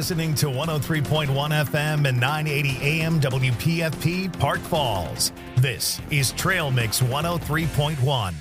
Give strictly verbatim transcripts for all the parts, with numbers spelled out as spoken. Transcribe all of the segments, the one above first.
listening to one oh three point one F M and nine eighty A M W P F P Park Falls. This is Trail Mix one oh three point one.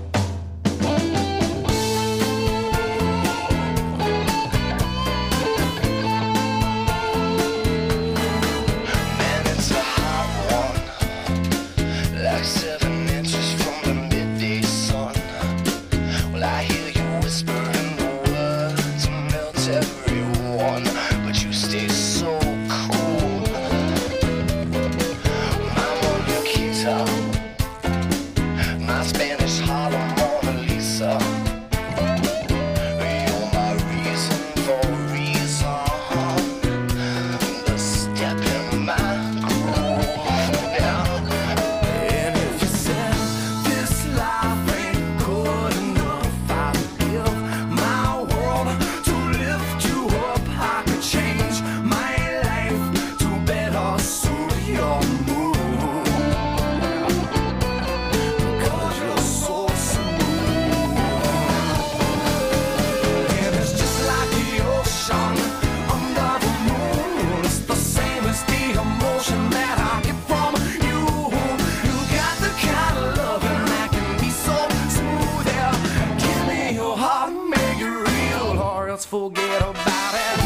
Forget about it.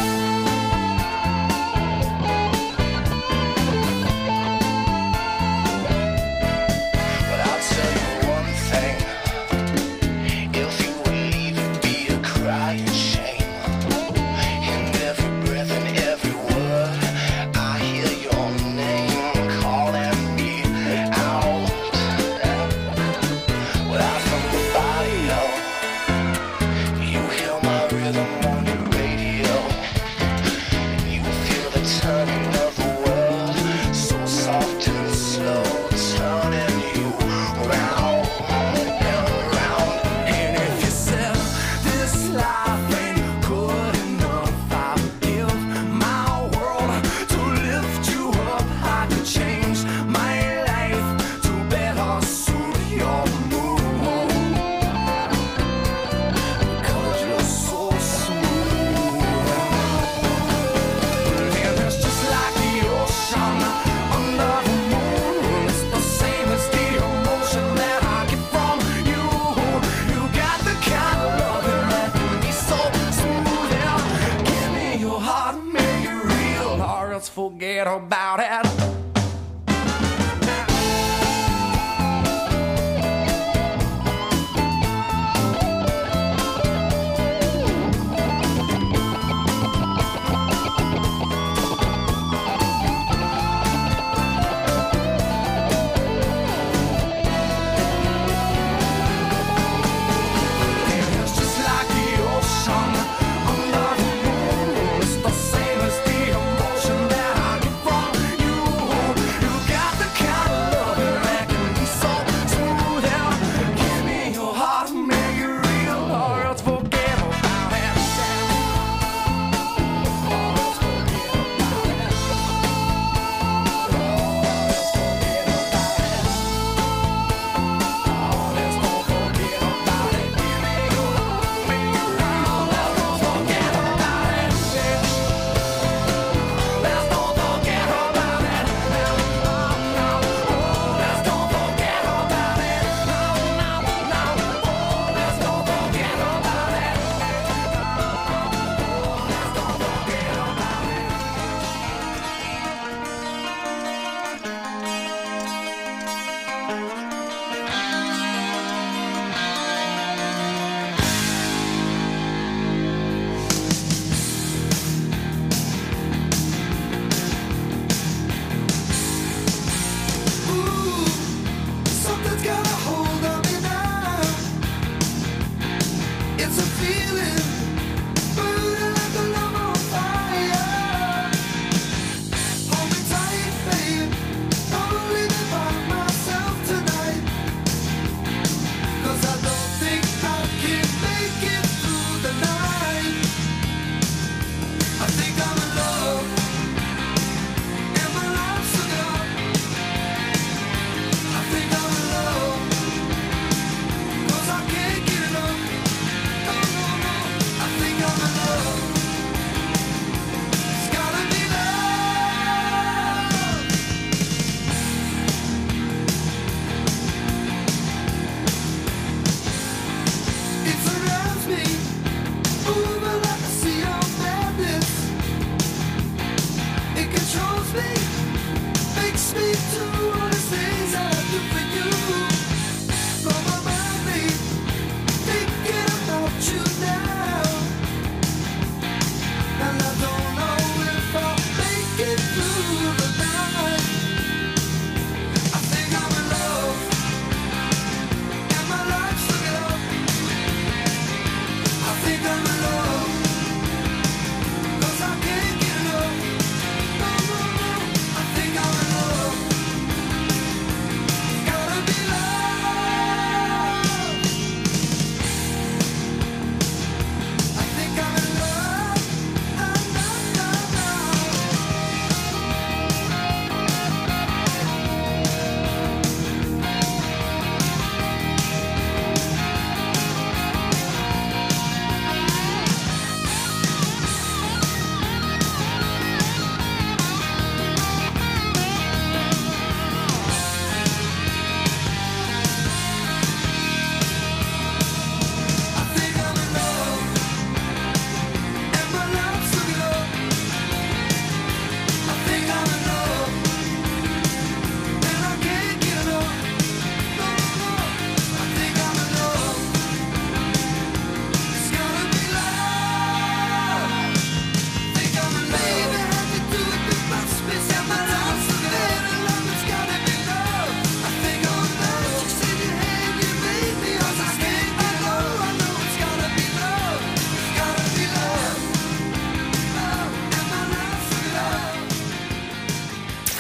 But I'll tell you one thing. If you would leave, it'd be a crying shame. In every breath and every word, I hear your name calling me out. Without somebody else, you hear my rhythm. Turning of the world, so soft and slow, turning you round and round. And if you said this life ain't good enough, I would give my world to lift you up. I could change my life to better suit your mood, because you're so smooth. Forget about it. You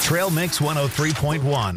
Trail Mix one oh three point one.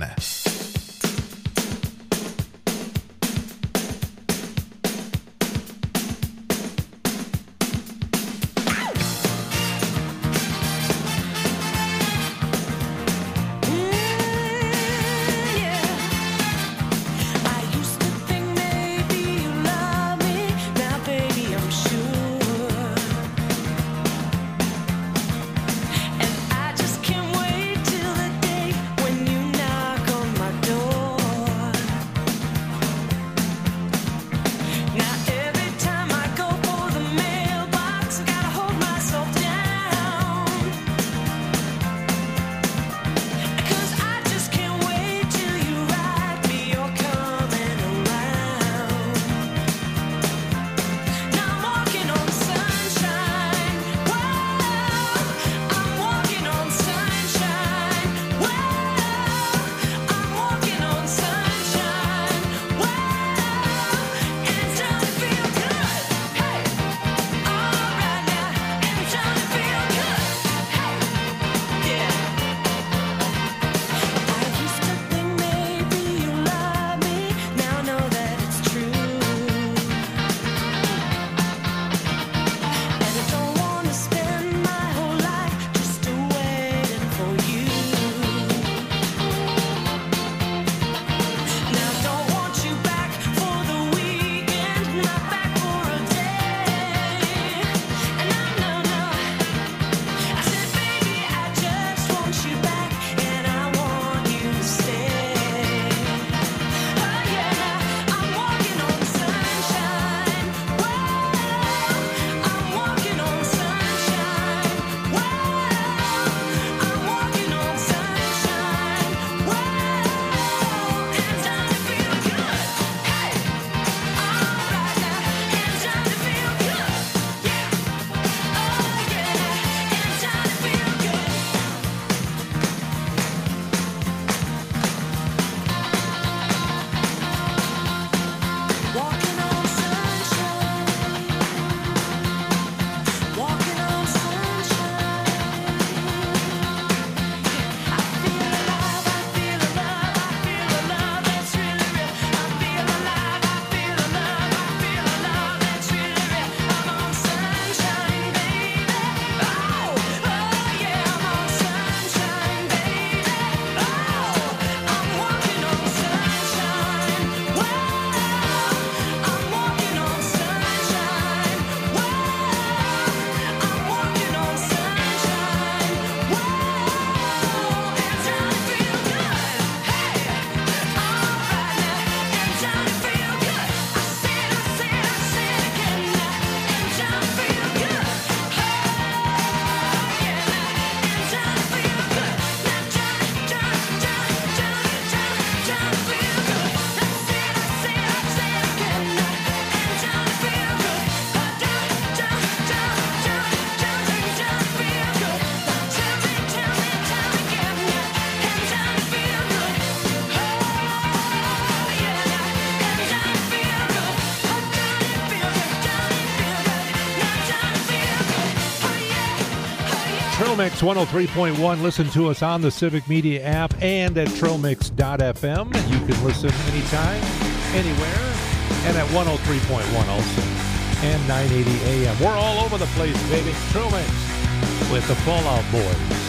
Trail Mix one oh three point one. Listen to us on the Civic Media app and at trail mix dot f m. You can listen anytime, anywhere, and at one oh three point one also, and nine eighty a m. We're all over the place, baby. Trail Mix with the Fallout Boys.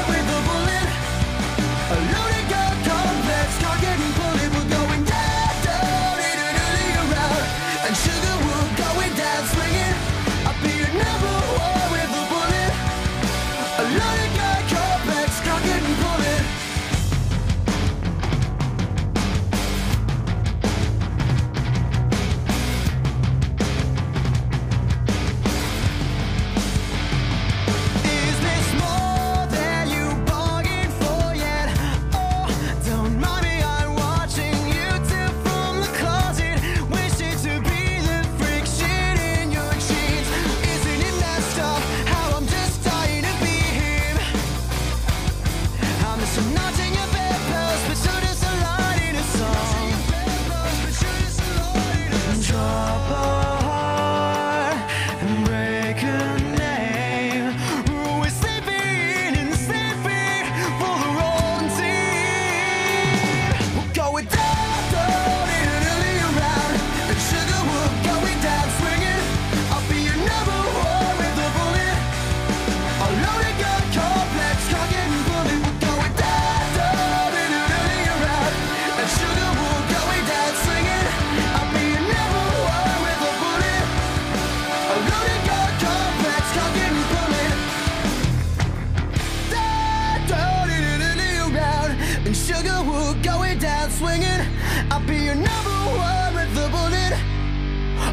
A loaded gun complex, car getting bullied, we're going da da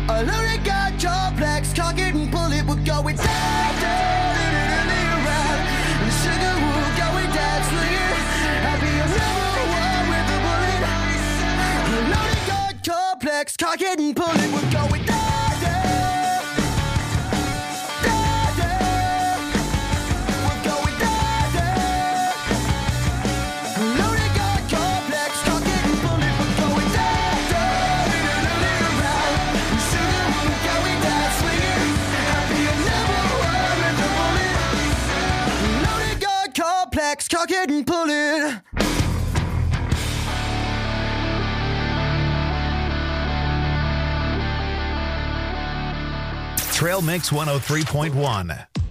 A loaded gun, complex, cock it and pull it, we're going down, down, around. And the sugar will going down, swinging. I'll be a number one with the bullet. A loaded gun, complex, cock it and pull it, we're going down, down, down, down. We're going down, down. A loaded gun, complex, cock it and pull it, we're going down, down, around. The sugar will going down, swinging. I'll be a number one with the bullet. Loaded gun, complex, cock it and pull it. Trail Mix one oh three point one.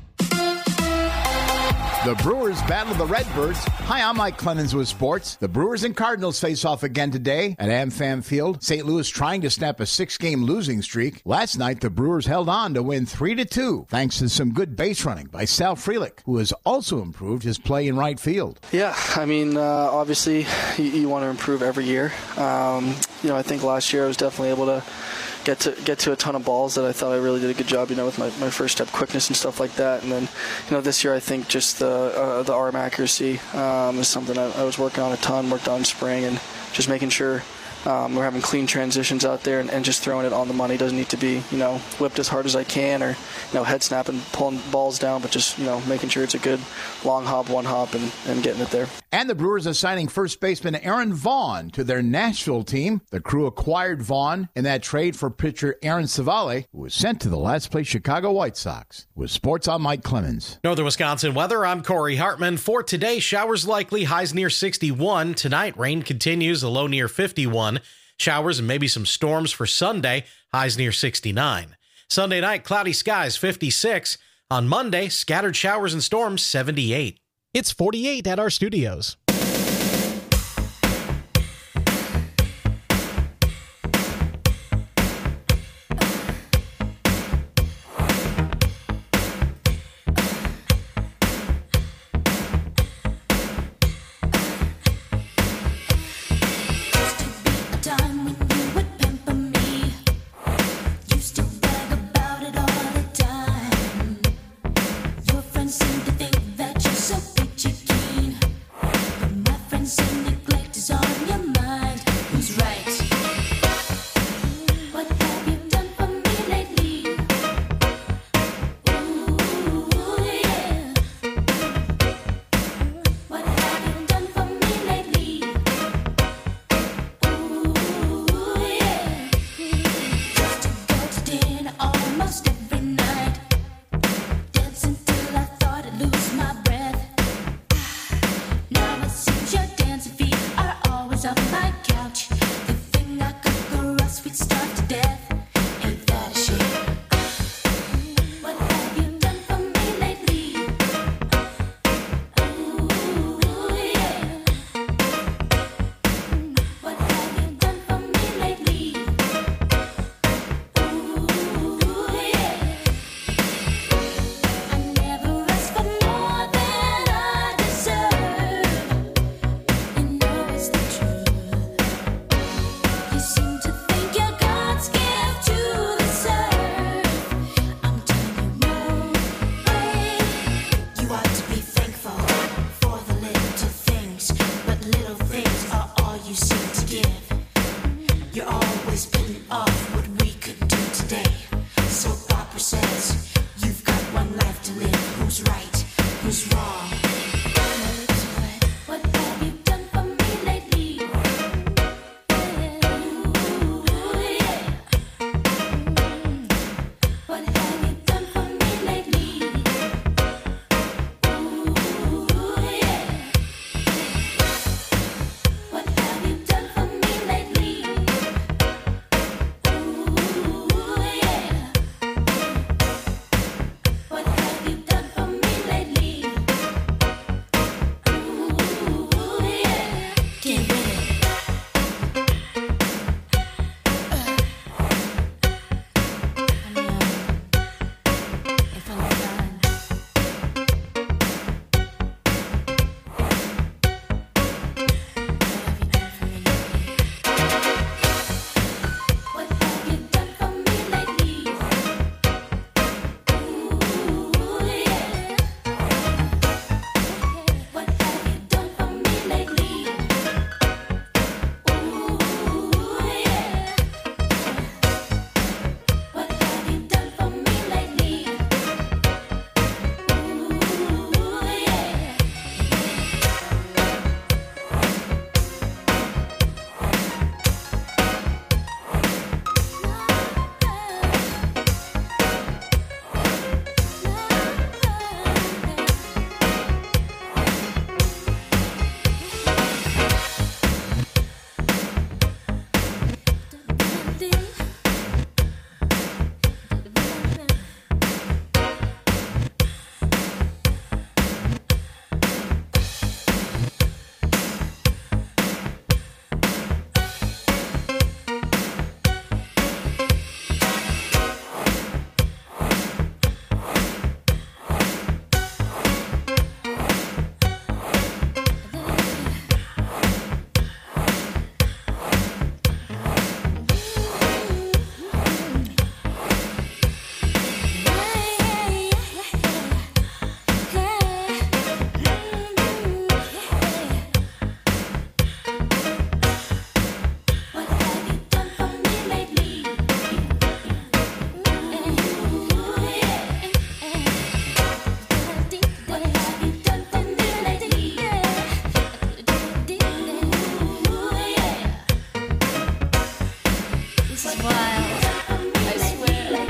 The Brewers battle the Redbirds. Hi, I'm Mike Clemens with sports. The Brewers and Cardinals face off again today at AmFam Field. Saint Louis trying to snap a six-game losing streak. Last night, the Brewers held on to win three to two, thanks to some good base running by Sal Frelick, who has also improved his play in right field. Yeah, I mean, uh, obviously, you, you want to improve every year. Um, you know, I think last year I was definitely able to get to get to a ton of balls that I thought I really did a good job, you know, with my, my first step quickness and stuff like that. And then, you know, this year I think just the uh, the arm accuracy um, is something I, I was working on a ton, worked on in spring, and just making sure um, we're having clean transitions out there and, and just throwing it on the money. Doesn't need to be, you know, whipped as hard as I can or, you know, head snapping, pulling balls down, but just, you know, making sure it's a good long hop, one hop, and, and getting it there. And the Brewers are signing first baseman Aaron Vaughn to their Nashville team. The Crew acquired Vaughn in that trade for pitcher Aaron Savale, who was sent to the last-place Chicago White Sox. With sports, I'm Mike Clemens. Northern Wisconsin weather, I'm Corey Hartman. For today, showers likely, highs near sixty-one. Tonight, rain continues, a low near fifty-one. Showers and maybe some storms for Sunday, highs near sixty-nine. Sunday night, cloudy skies, fifty-six. On Monday, scattered showers and storms, seventy-eight. It's forty-eight at our studios. This is wild. I swear.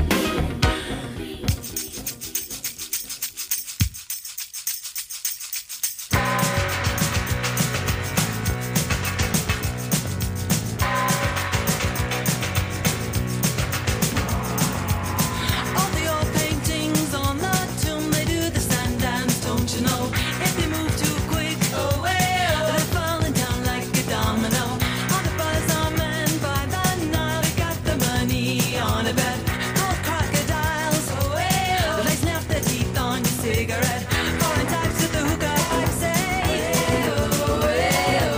All the old paintings on the tomb, they do the sand dance, don't you know? If they move too quick, oh well, they're falling down like a domino. All the buzz are men by the Nile, they got the money on a bet. Gold crocodiles, oh well, they snap their teeth on your cigarette. Foreign types with the hookah pipe say, oh well,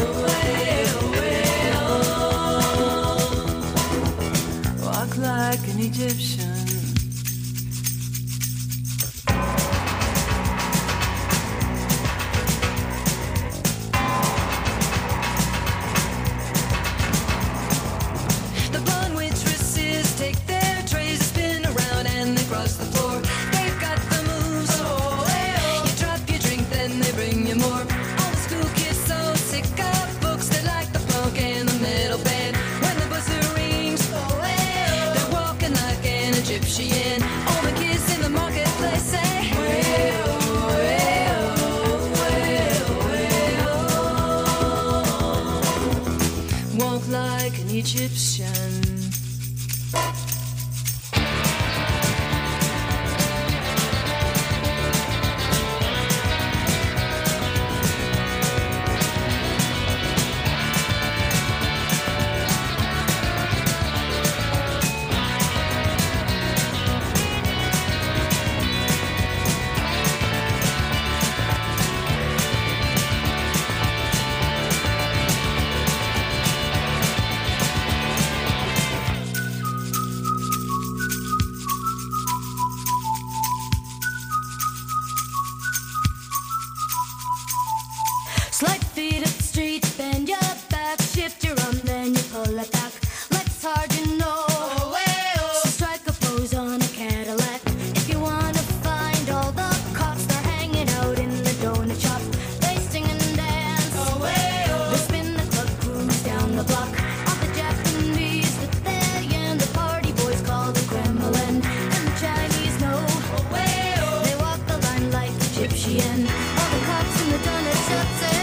oh well. Walk like an Egyptian. The blonde waitresses take their trays, spin around and they cross the floor. They've got the moves, oh well. You drop your drink, then they bring you more. All the school kids so sick of books, they like the punk and the metal band. When the buzzer rings, oh well, they're walking like an Egyptian. All the kids in the marketplace say, well, well, well, well. Walk like an Egyptian. Slide feet up the street, bend your back, shift your arm, then you pull it back. Life's hard, you know. So strike a pose on a Cadillac. If you wanna find all the cops, they're hanging out in the donut shop. They sing and dance. They spin the club, cruise down the block. All the Japanese with their yen, the party boys call the Kremlin, and the Chinese know. They walk the line like Egyptian. All the cops in the donut shop say,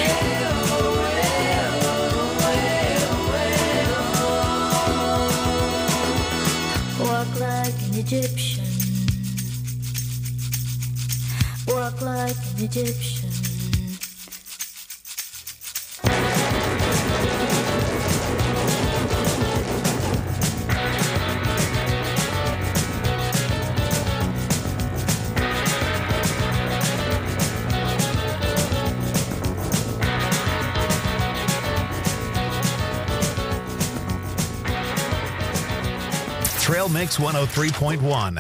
walk like an Egyptian. Walk like an Egyptian. Trail Mix one oh three point one.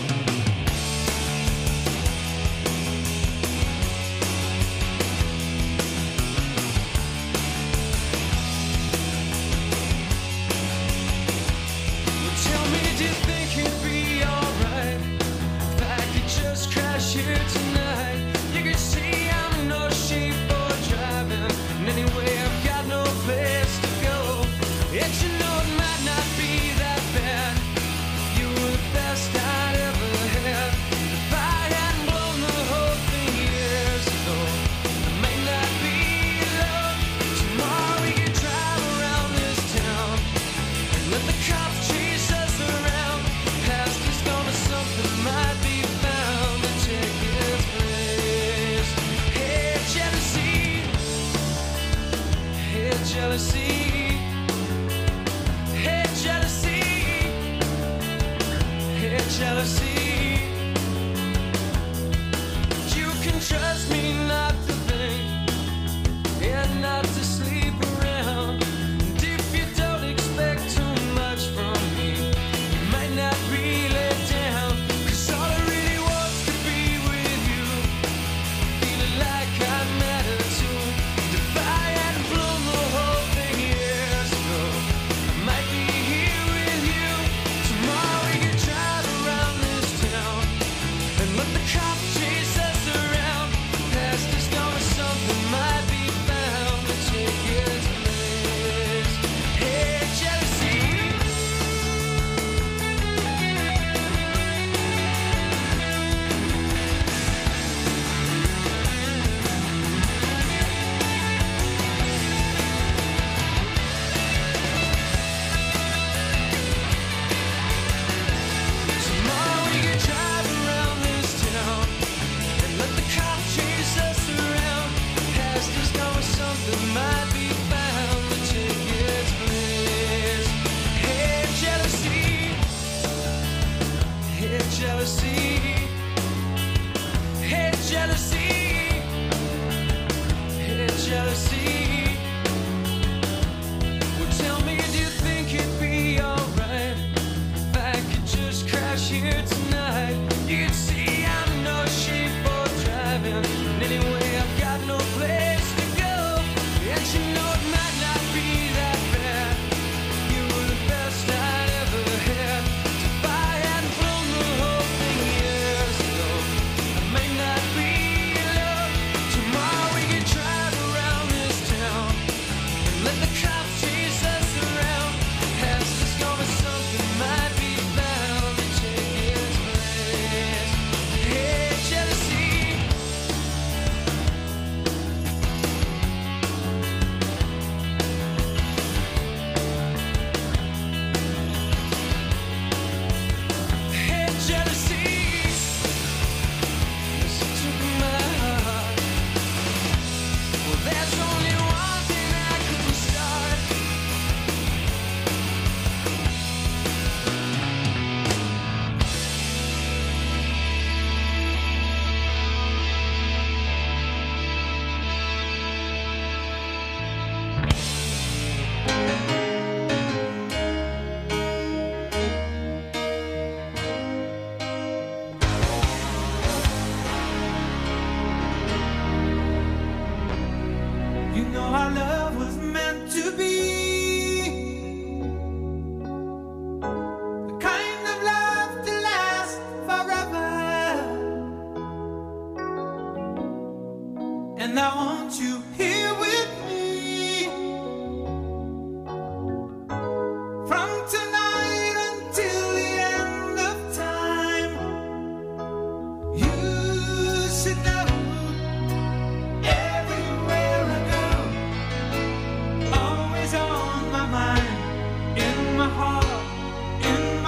Tell me, do you think you'd be alright if I could just crash here tonight? You could see I'm no shape for driving, and anyway I've got no place to go. Yet you know it might not be that bad. You were the best I'd ever had. If I hadn't blown the whole thing years ago, I might not be in love. Tomorrow we could drive around this town and let the cops chase us around. Past is gone, but something might be found to take its place. Hey, jealousy. Hey, jealousy. Hey, jealousy. Hey, jealousy. You can trust me not to think and not to sleep around. And if you don't expect too much from me, you might not be let down. 'Cause all I really want's to be with you, feeling like I matter too. And if I hadn't blown the whole thing years ago, I might be here with you. Tomorrow we could drive around this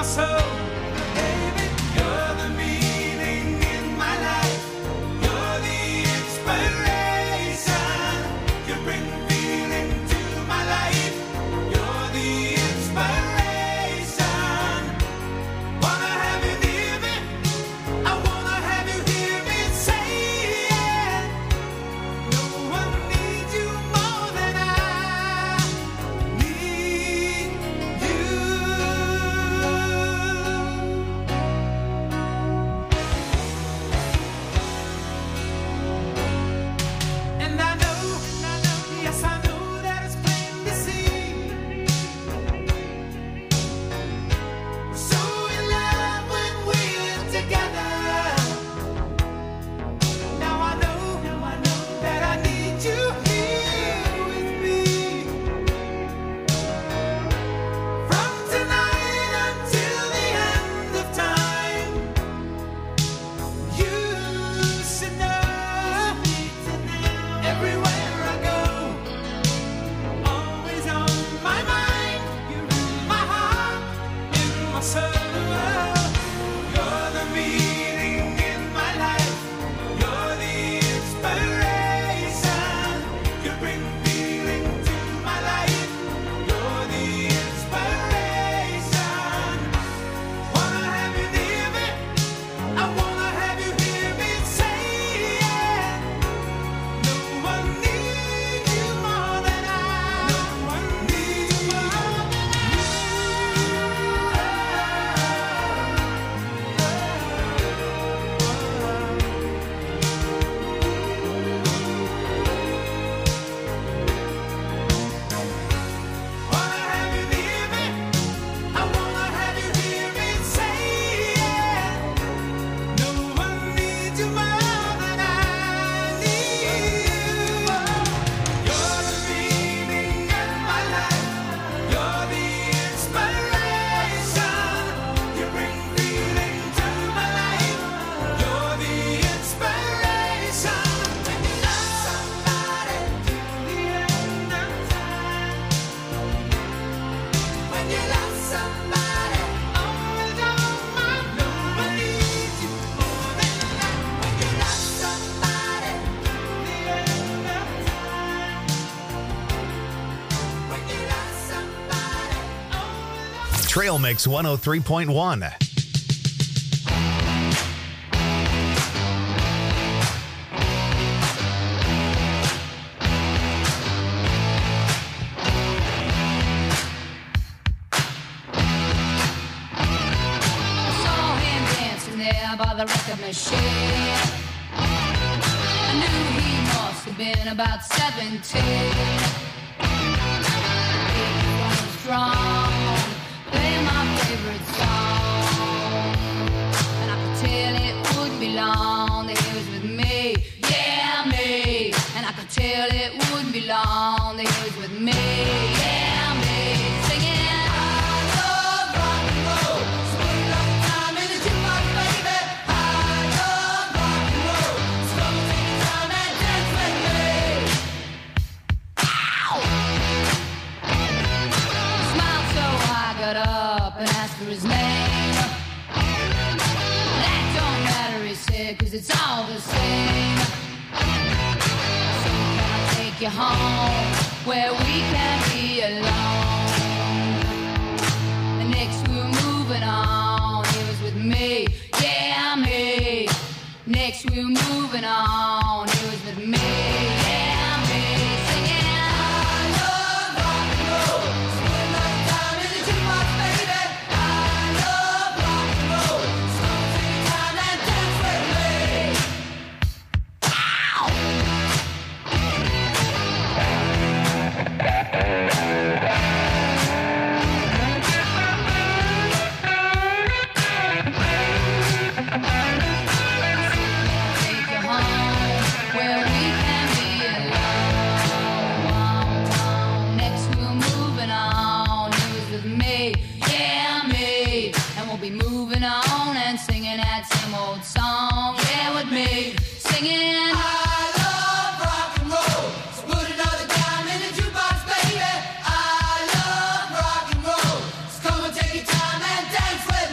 soul. Baby, you're the meaning in my life. You're the inspiration. You bring feeling to my life. You're the inspiration. Wanna have you near me? I wanna have you hear me say it. No one needs you more than I need you. And I know, yes I know that it's plain to see. We're so in love when we're together. Now I know, that I need you here with me. From tonight until the end of time, you should know. Everywhere I go, always on my mind. You're in my heart, in my soul. You're the meaning in my life. You're the inspiration. You bring feeling to my life. You're the inspiration. Wanna have you near me? I wanna have you hear me say it. No one needs you more than I. No one needs you more than Wanna have you near me? I wanna have you hear me say it. No one needs you more than I need you. You're the meaning in my life. You're the inspiration. You bring feeling to my life. You're the inspiration. When you love somebody till the end of time. When you love somebody, always on my mind. No one needs you more than that. When you love somebody till the end of time. When you love somebody, always on Trail Mix one oh three point one. I saw him dancing there by the record machine. I knew he must have been about seventeen. He was strong, playing my favorite song, and I could tell it wouldn't be long that he was with me, yeah me. And I could tell it wouldn't be long that he was with me, yeah me. Singing, I love rock and roll. Spend a lot of time in the jukebox, baby. I love rock and roll. So come take your time and dance with me. He smiled so I got up and asked for his name. That don't matter, he said, 'cause it's all the same. So can I take you home where we can be alone? And next we were moving on. He was with me, yeah me. Next we were moving on. He was with me, yeah me. Singing, I love rock and roll. Spend a lot of time in the jukebox, baby. I love rock and roll. So come take your time and dance with me. Take you home where we can be alone. Next we're moving on. He was with me, yeah me. And we'll be moving on and singing that same old song, yeah with me. Singing, I love rock and roll. So put another dime in the jukebox, baby. I love rock and roll. So come and take your time and dance with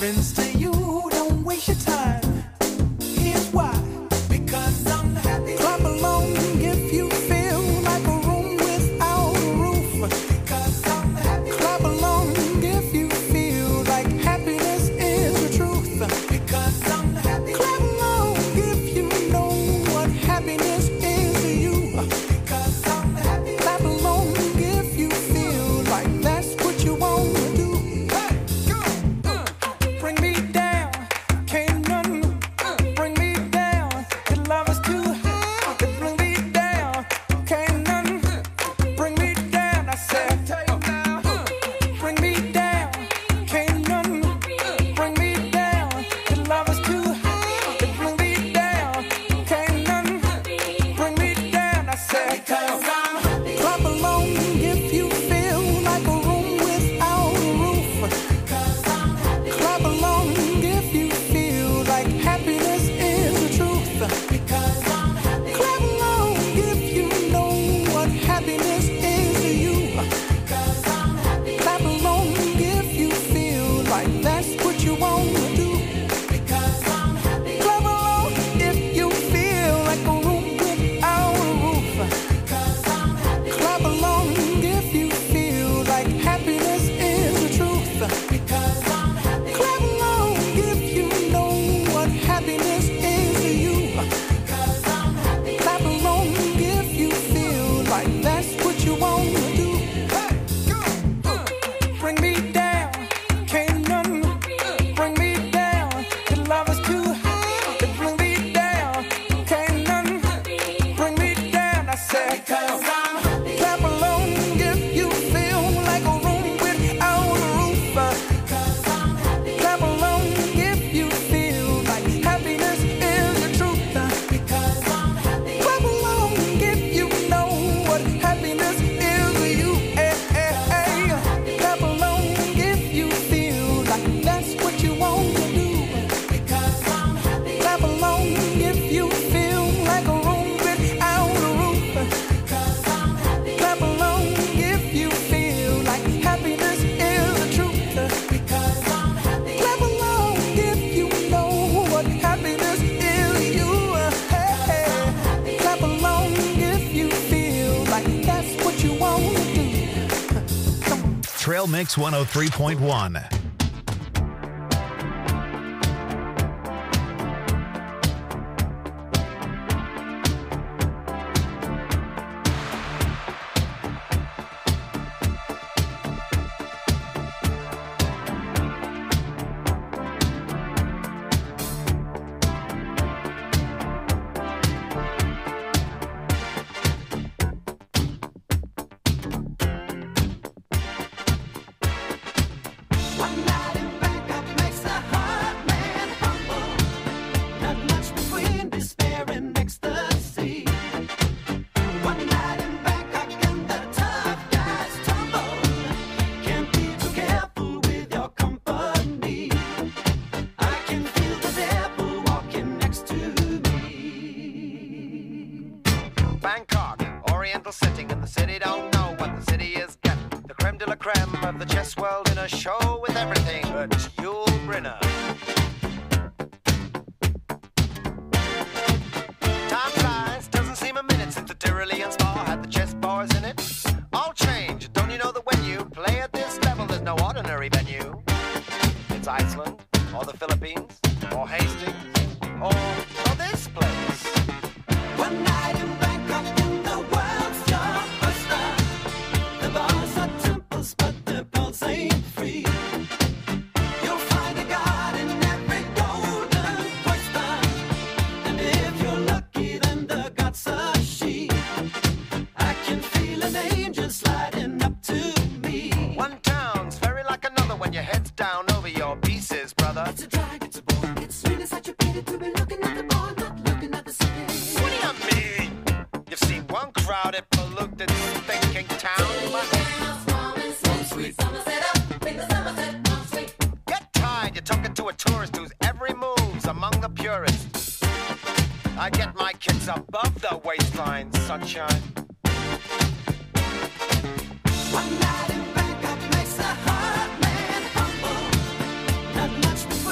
happens to you, don't waste your time. Here's why. Because I'm happy. Clap along if you feel like a room without a roof. Because I'm happy. Clap along if you feel like happiness is the truth. Because I'm happy. Clap along if you know what happiness is to you. Because I'm happy. Clap along if you feel like that's what you want to do. Hey, go. Uh, bring me down. Can't none uh, bring me down. Your love is too high. It bring me down. Can't none uh, bring me down. I said, uh, bring me down. Can't none uh, bring me down. Your love is too high. It bring me down. Can't none uh, bring me down. I said, clap along if you feel like a room without a roof. Clap along if you feel like happiness is the truth. Because I'm happy. Clap along if you know what happiness is to you. Because I'm happy. Clap along if you feel like that's what you want to do. Because I'm happy. Clap along if you feel like a room without a roof. Because I'm happy. Clap along if you feel like happiness is the truth. Because I'm happy. Clap along if you know what happiness is to you. Because I'm happy. Clap along if you feel like that's what you want to do. Hey, go. Uh, bring me down. Can't none uh, bring me down. Your love is too high. It bring me down. Can't none uh, bring me down. I said, because I'm happy. Clap along if you feel like a room without a roof. Because I'm happy. Clap along if you feel like happiness is the truth. Because I'm happy. Clap along if you know what happiness is to you. Hey, hey, hey. Clap along if you feel like that's what you want to do. Because I'm happy. Clap along if you feel like a room without a roof. Because I'm happy. Clap along if you feel like happiness is the truth. Because I'm happy. Clap along if you know what happiness is to you. Hey, hey. Clap along if you feel like that's what you want to do. Trail Mix one oh three point one. One night in Bangkok makes a hard man humble. Not much between despair and ecstasy. One night in Bangkok and the tough guys tumble. Can't be too careful with your company. I can feel the devil walking next to me. Bangkok, oriental setting, and the city don't know what the city is getting. The creme de la creme of the chess world in a show with everything but Yul Brynner. Time flies, doesn't seem a minute since the Tyrolean Spa had the chess bars in it. All change, don't you know that when you play at this level, there's no ordinary venue? It's Iceland, or the Philippines, or Hastings, or, or this place. One night in Bangkok in the world's blockbuster. The bars are temples, but the pulse ain't free. You'll find a god in every golden oyster. And if you're lucky, then the god's a she. I can feel an angel sliding up to me. One town's very like another when your head's down over your pieces, brother. It's a drag, it's a bore. It's really such a pity to be looking at the bar, not looking at the city. What do you mean? You've seen one crowded, polluted, thinking town. Get tired, you're talking to a tourist whose every move's among the purists. I get my kicks above the waistline, sunshine. One night in Bangkok makes a hard man humble. Not much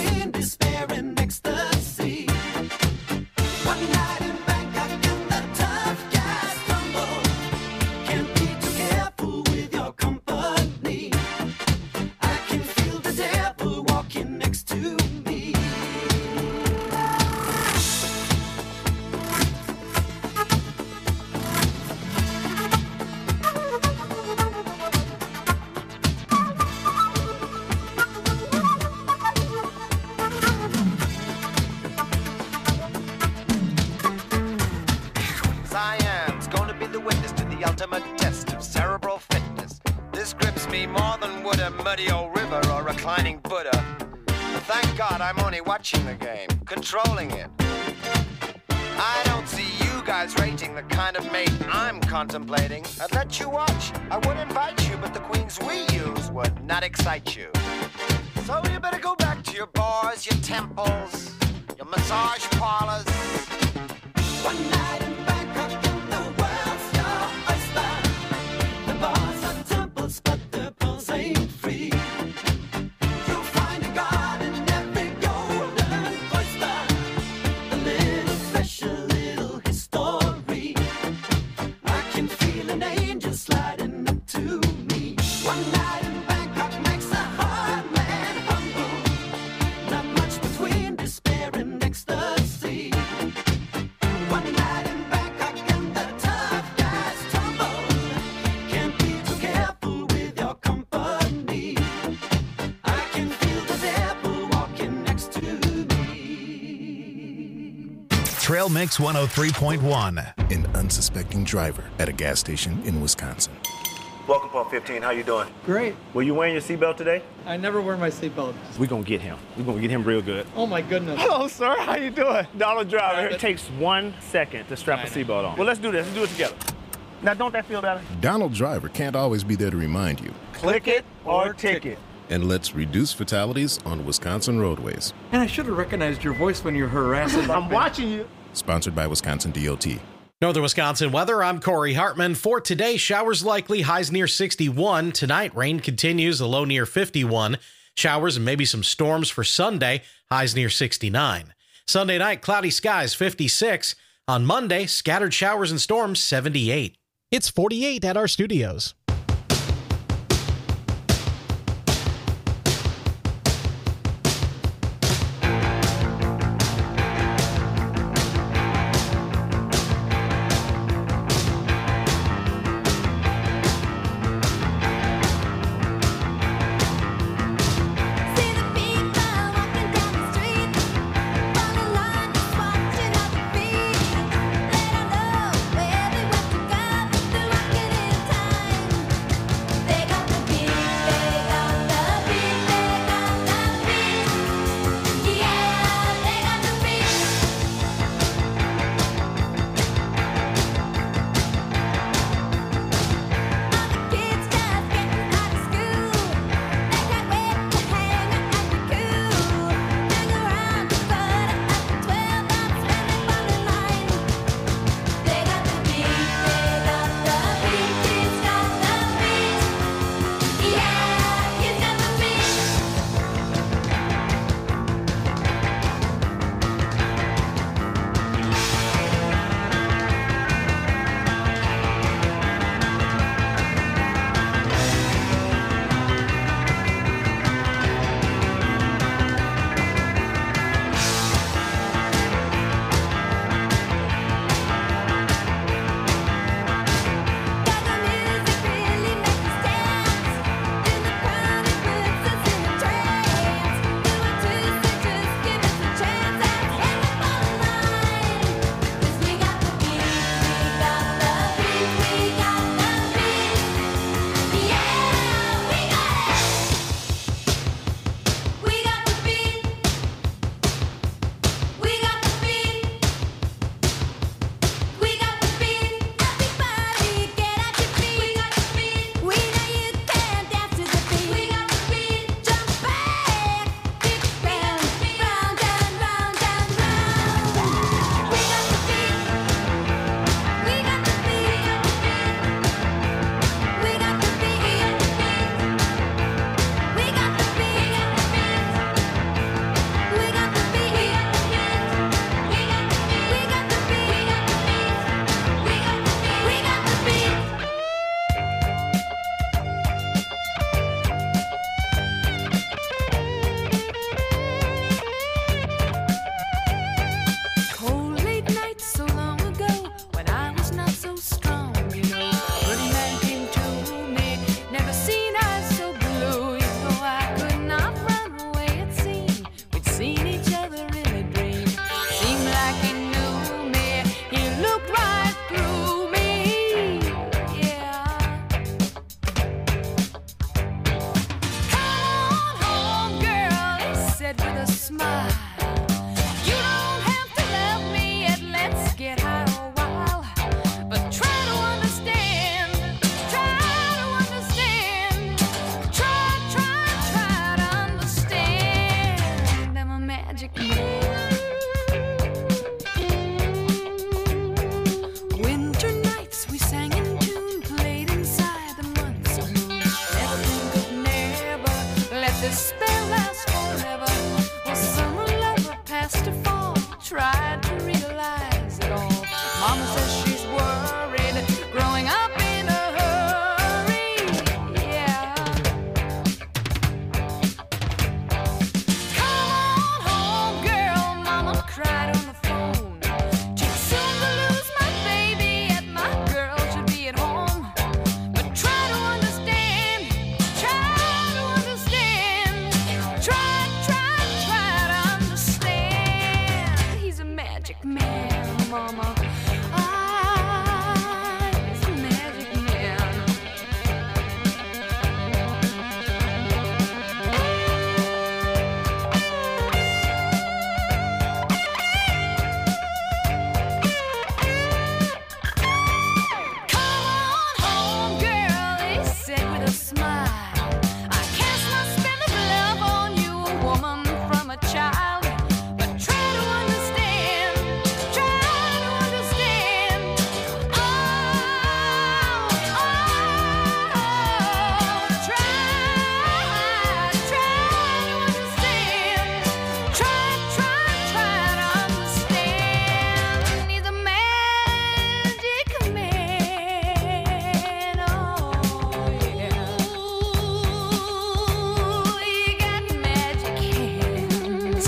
me more than would a muddy old river or reclining Buddha. Thank God I'm only watching the game, controlling it. I don't see you guys rating the kind of mate I'm contemplating. I'd let you watch, I would invite you, but the queens we use would not excite you. So you better go back to your bars, your temples, your massage parlors. One night in Bangkok and the world's your oyster. The bars are temples, but the pulse ain't free. You'll find a god in every golden oyster. A little special little history. I can feel an angel sliding up to me. One night in Bangkok makes a hard man humble. Not much between despair and ecstasy. One night in Bangkok and the tough guys tumble. Can't be too careful with your company. I can feel the devil walking next to me. Trail Mix one oh three point one. An unsuspecting driver at a gas station in Wisconsin. Welcome, Pump fifteen. How you doing? Great. Were you wearing your seatbelt today? I never wear my seatbelt. We're gonna get him. We're gonna get him real good. Oh my goodness. Hello, sir. How you doing? Donald Driver. Rabbit. It takes one second to strap a seatbelt on. Well, let's do this. Let's do it together. Now, don't that feel better? Donald Driver can't always be there to remind you. Click it or ticket. And let's reduce fatalities on Wisconsin roadways. And I should have recognized your voice when you're harassing. I'm watching you. Sponsored by Wisconsin D O T. Northern Wisconsin weather, I'm Corey Hartman. For today, showers likely, highs near sixty-one. Tonight, rain continues, a low near fifty-one. Showers and maybe some storms for Sunday, highs near sixty-nine. Sunday night, cloudy skies, fifty-six. On Monday, scattered showers and storms, seventy-eight. It's forty-eight at our studios. Let 'em know where they went to go. They're walking in time. this spell lasts forever. Well, summer lover past to fall, tried to realize it all. Mama says she's worried, growing up in a hurry. Yeah. Come on home, girl, Mama cried on the phone. Too soon to lose my baby, yet my girl should be at home. But try to understand, try to understand, try, try, try to understand. He's a magic man, Mama. Ah, he's a magic man. Come on home, girl, he said with a smile. I cast my spell of love on you, a woman from a child. But try to understand, try to understand. Oh, oh, try, try to understand. Try, try, try to understand. He's a magic man. Oh, yeah. Ooh, he got magic hands.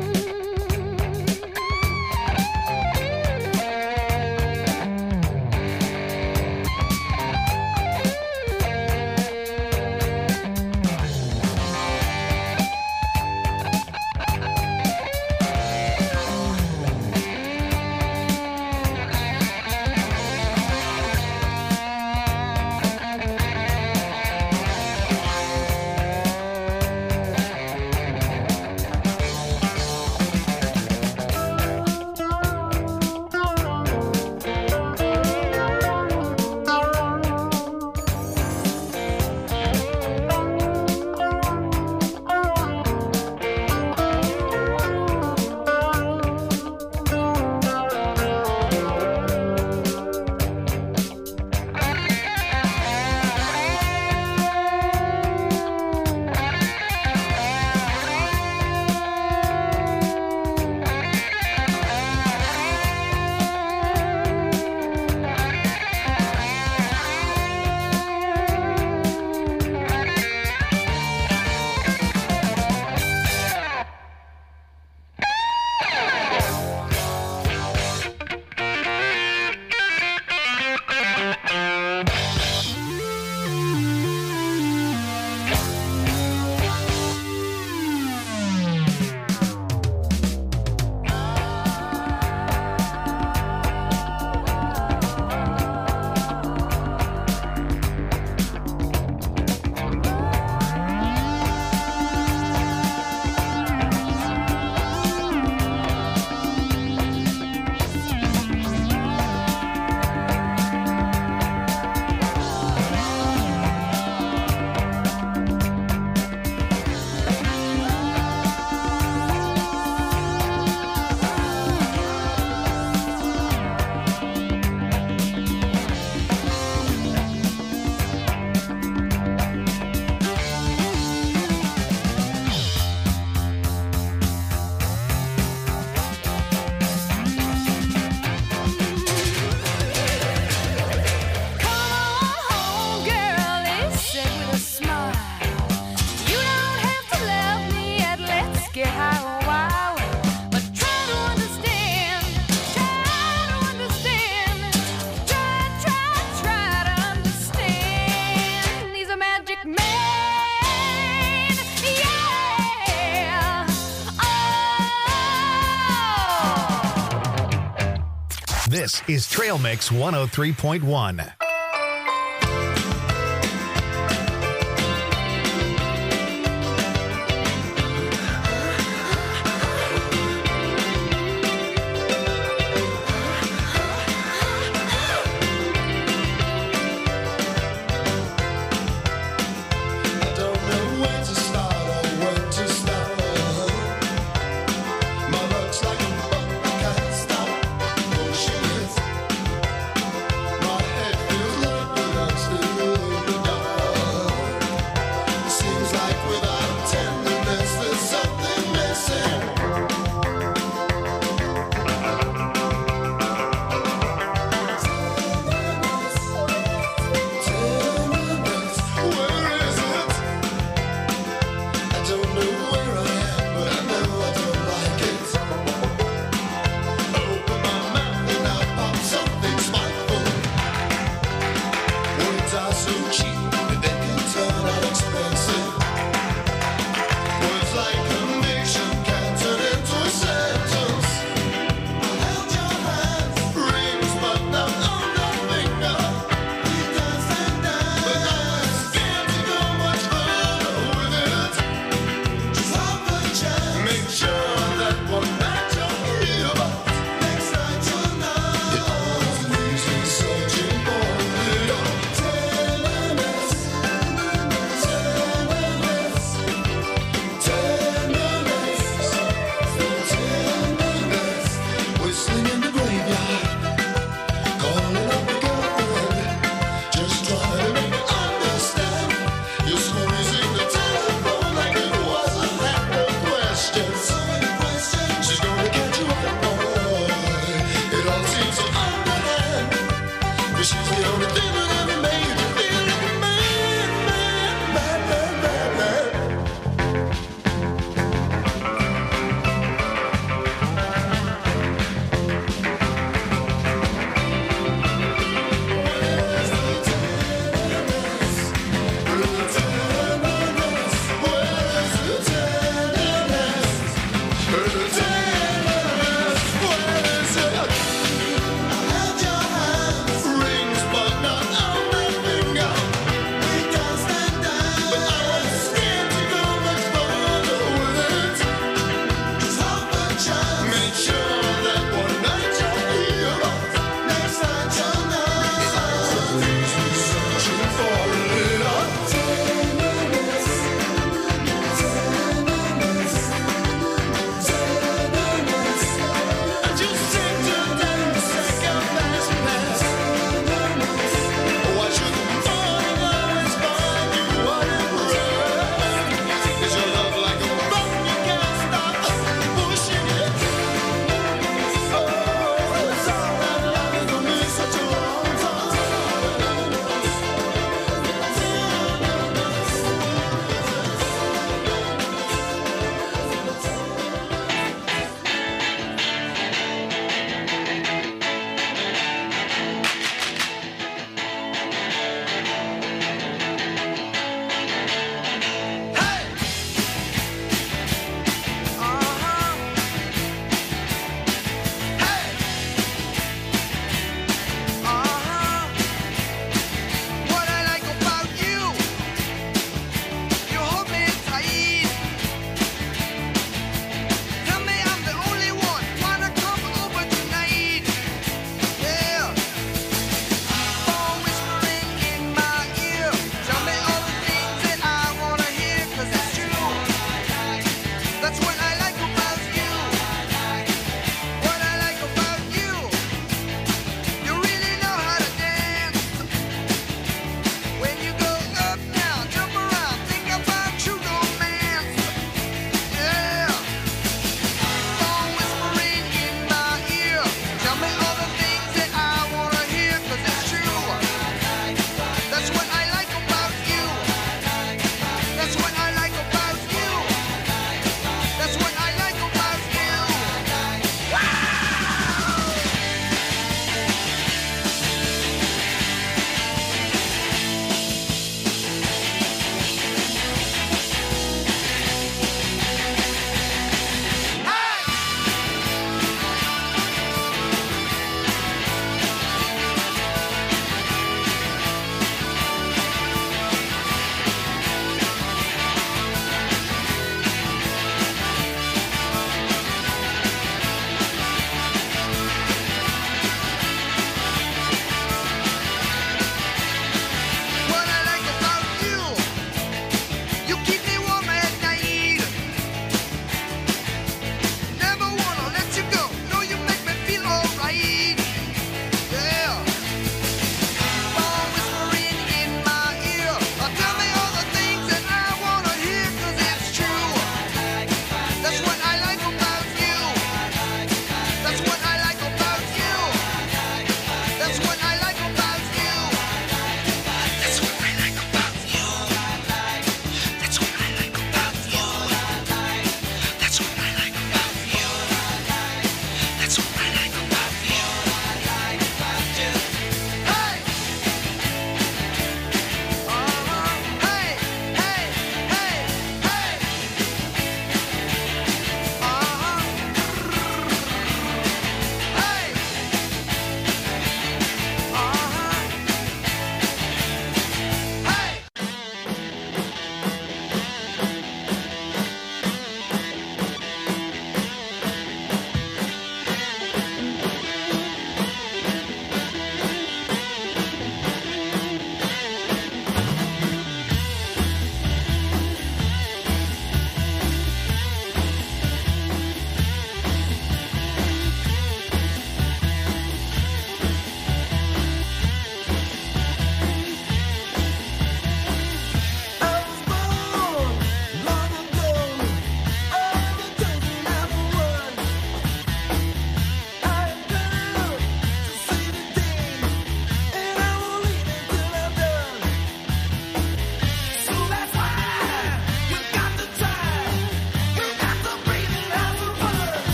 Come on home, girl, he said with a smile. You don't have to love me yet, let's get high a while. But try to understand, try to understand, try, try, try to understand. He's a magic man, yeah. Oh. This is Trail Mix one oh three point one.